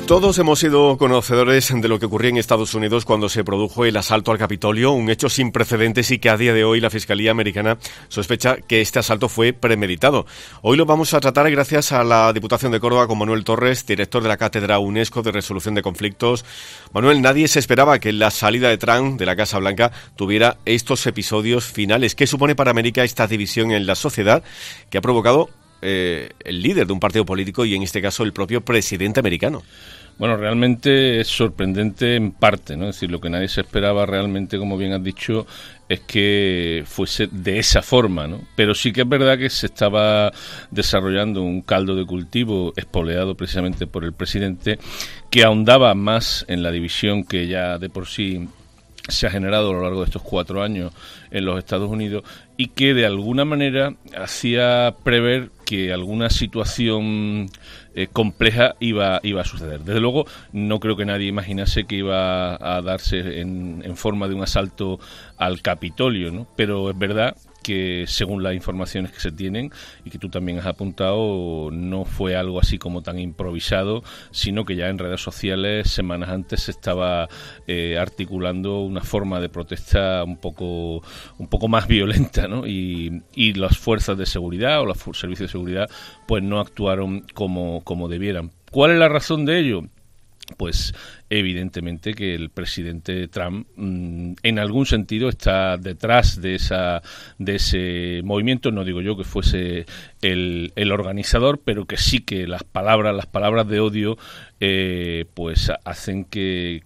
Todos hemos sido conocedores de lo que ocurría en Estados Unidos cuando se produjo el asalto al Capitolio, un hecho sin precedentes y que a día de hoy la Fiscalía americana sospecha que este asalto fue premeditado. Hoy lo vamos a tratar gracias a la Diputación de Córdoba con Manuel Torres, director de la Cátedra UNESCO de Resolución de Conflictos. Manuel, nadie se esperaba que la salida de Trump de la Casa Blanca tuviera estos episodios finales. ¿Qué supone para América esta división en la sociedad que ha provocado el líder de un partido político y en este caso el propio presidente americano? Bueno, realmente es sorprendente en parte, ¿no? Es decir, lo que nadie se esperaba realmente, como bien has dicho, es que fuese de esa forma, ¿no? Pero sí que es verdad que se estaba desarrollando un caldo de cultivo espoleado precisamente por el presidente, que ahondaba más en la división que ya de por sí se ha generado a lo largo de estos 4 años en los Estados Unidos y que de alguna manera hacía prever que alguna situación compleja iba a suceder. Desde luego, no creo que nadie imaginase que iba a darse en forma de un asalto al Capitolio, ¿no? Pero es verdad que según las informaciones que se tienen y que tú también has apuntado, no fue algo así como tan improvisado, sino que ya en redes sociales semanas antes se estaba articulando una forma de protesta un poco más violenta, ¿no? Y las fuerzas de seguridad o los servicios de seguridad pues no actuaron como debieran. ¿Cuál es la razón de ello? Pues evidentemente que el presidente Trump en algún sentido está detrás de ese movimiento. No digo yo que fuese el organizador, pero que sí que las palabras de odio pues hacen que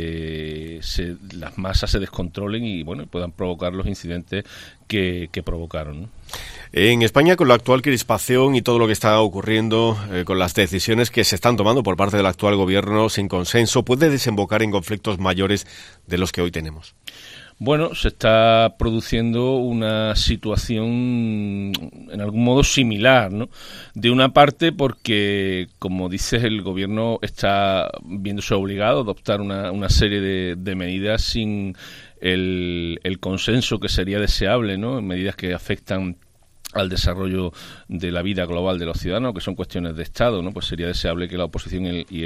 las masas se descontrolen y bueno, puedan provocar los incidentes que provocaron, ¿no? En España, con la actual crispación y todo lo que está ocurriendo, con las decisiones que se están tomando por parte del actual gobierno sin consenso, ¿puede desembocar en conflictos mayores de los que hoy tenemos? Bueno, se está produciendo una situación en algún modo similar, ¿no? De una parte porque, como dices, el gobierno está viéndose obligado a adoptar una serie de medidas sin el consenso que sería deseable, ¿no? Medidas que afectan al desarrollo de la vida global de los ciudadanos, que son cuestiones de Estado, ¿no? Pues sería deseable que la oposición y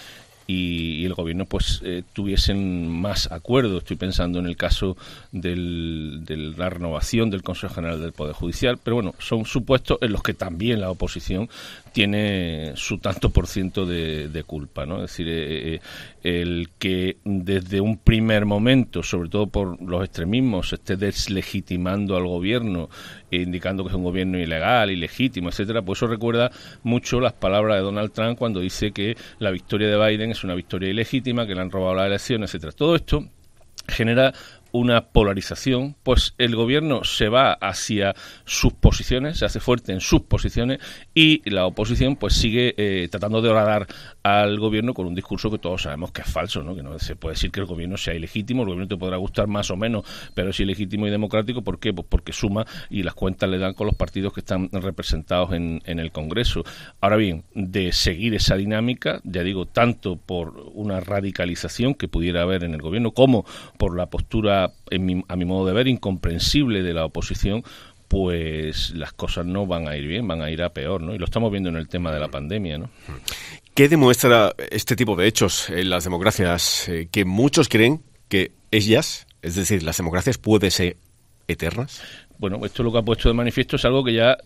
el gobierno pues tuviesen más acuerdo. Estoy pensando en el caso de la renovación del Consejo General del Poder Judicial, pero bueno, son supuestos en los que también la oposición tiene su tanto por ciento de culpa, ¿no? Es decir, el que desde un primer momento, sobre todo por los extremismos, se esté deslegitimando al gobierno, indicando que es un gobierno ilegal, ilegítimo, etcétera, pues eso recuerda mucho las palabras de Donald Trump cuando dice que la victoria de Biden es una victoria ilegítima, que le han robado las elecciones, etcétera. Todo esto genera una polarización, pues el gobierno se va hacia sus posiciones, se hace fuerte en sus posiciones y la oposición pues sigue tratando de horadar al gobierno con un discurso que todos sabemos que es falso, ¿no? Que no se puede decir que el gobierno sea ilegítimo, el gobierno te podrá gustar más o menos, pero es ilegítimo y democrático. ¿Por qué? Pues porque suma y las cuentas le dan con los partidos que están representados en el Congreso. Ahora bien, de seguir esa dinámica, ya digo, tanto por una radicalización que pudiera haber en el gobierno como por la postura a mi modo de ver, incomprensible de la oposición, pues las cosas no van a ir bien, van a ir a peor, ¿no? Y lo estamos viendo en el tema de la pandemia, ¿no? ¿Qué demuestra este tipo de hechos en las democracias? Que muchos creen que ellas, es decir, las democracias pueden ser eternas. Bueno, esto lo que ha puesto de manifiesto es algo que ya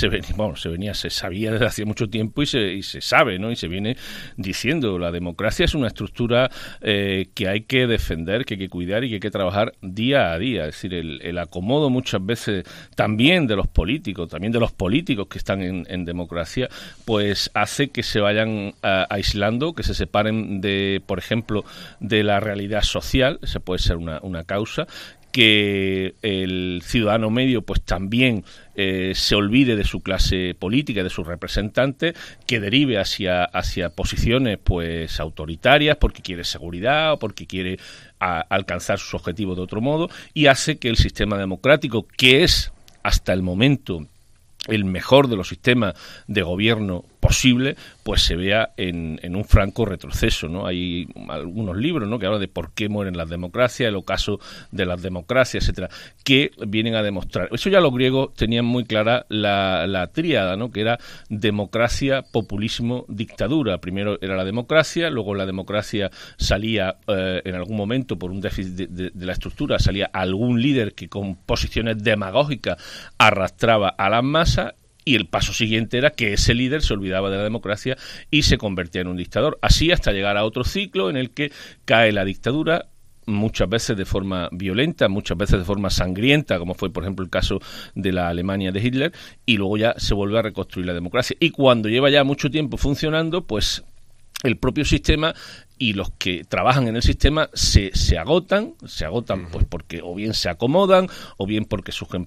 se sabía desde hace mucho tiempo y se sabe, ¿no? Y se viene diciendo. La democracia es una estructura que hay que defender, que hay que cuidar y que hay que trabajar día a día. Es decir, el acomodo muchas veces también de los políticos que están en democracia, pues hace que se vayan aislando, que se separen por ejemplo, de la realidad social. Esa puede ser una causa. Que el ciudadano medio pues también se olvide de su clase política, de sus representantes, que derive hacia posiciones pues autoritarias porque quiere seguridad o porque quiere alcanzar sus objetivos de otro modo, y hace que el sistema democrático, que es hasta el momento el mejor de los sistemas de gobierno posible, pues se vea en un franco retroceso, ¿no? Hay algunos libros, ¿no?, que hablan de por qué mueren las democracias, el ocaso de las democracias, etcétera, que vienen a demostrar. Eso ya los griegos tenían muy clara la tríada, ¿no?, que era democracia, populismo, dictadura. Primero era la democracia, luego la democracia salía en algún momento por un déficit de la estructura, salía algún líder que con posiciones demagógicas arrastraba a las masas, y el paso siguiente era que ese líder se olvidaba de la democracia y se convertía en un dictador. Así hasta llegar a otro ciclo en el que cae la dictadura, muchas veces de forma violenta, muchas veces de forma sangrienta, como fue, por ejemplo, el caso de la Alemania de Hitler, y luego ya se vuelve a reconstruir la democracia. Y cuando lleva ya mucho tiempo funcionando, pues el propio sistema y los que trabajan en el sistema se agotan pues porque o bien se acomodan o bien porque surgen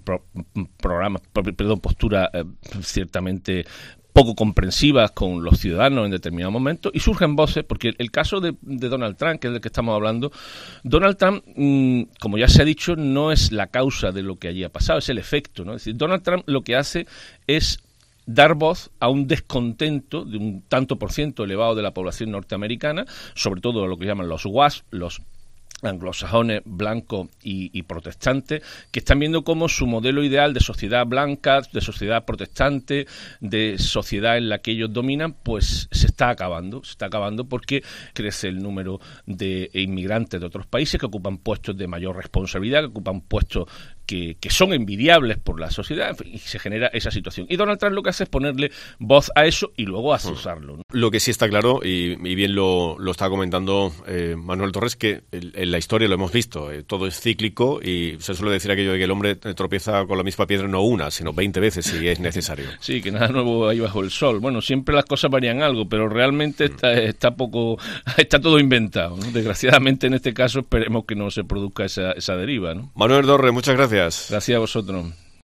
posturas ciertamente poco comprensivas con los ciudadanos en determinado momento, y surgen voces, porque el caso de Donald Trump, que es del que estamos hablando, Donald Trump, como ya se ha dicho, no es la causa de lo que allí ha pasado, es el efecto, ¿no? Es decir, Donald Trump lo que hace es dar voz a un descontento de un tanto por ciento elevado de la población norteamericana, sobre todo lo que llaman los WASP, los anglosajones blancos y protestantes, que están viendo cómo su modelo ideal de sociedad blanca, de sociedad protestante, de sociedad en la que ellos dominan, pues se está acabando porque crece el número de inmigrantes de otros países que ocupan puestos de mayor responsabilidad, que ocupan puestos que son envidiables por la sociedad, en fin, y se genera esa situación. Y Donald Trump lo que hace es ponerle voz a eso y luego azuzarlo, ¿no? Lo que sí está claro, y bien lo está comentando Manuel Torres, que en la historia lo hemos visto, todo es cíclico, y se suele decir aquello de que el hombre tropieza con la misma piedra no una, sino 20 veces si es necesario. Sí, que nada nuevo hay bajo el sol. Bueno, siempre las cosas varían algo, pero realmente está todo inventado, ¿no? Desgraciadamente en este caso esperemos que no se produzca esa deriva, ¿no? Manuel Torres, muchas gracias. Gracias a vosotros.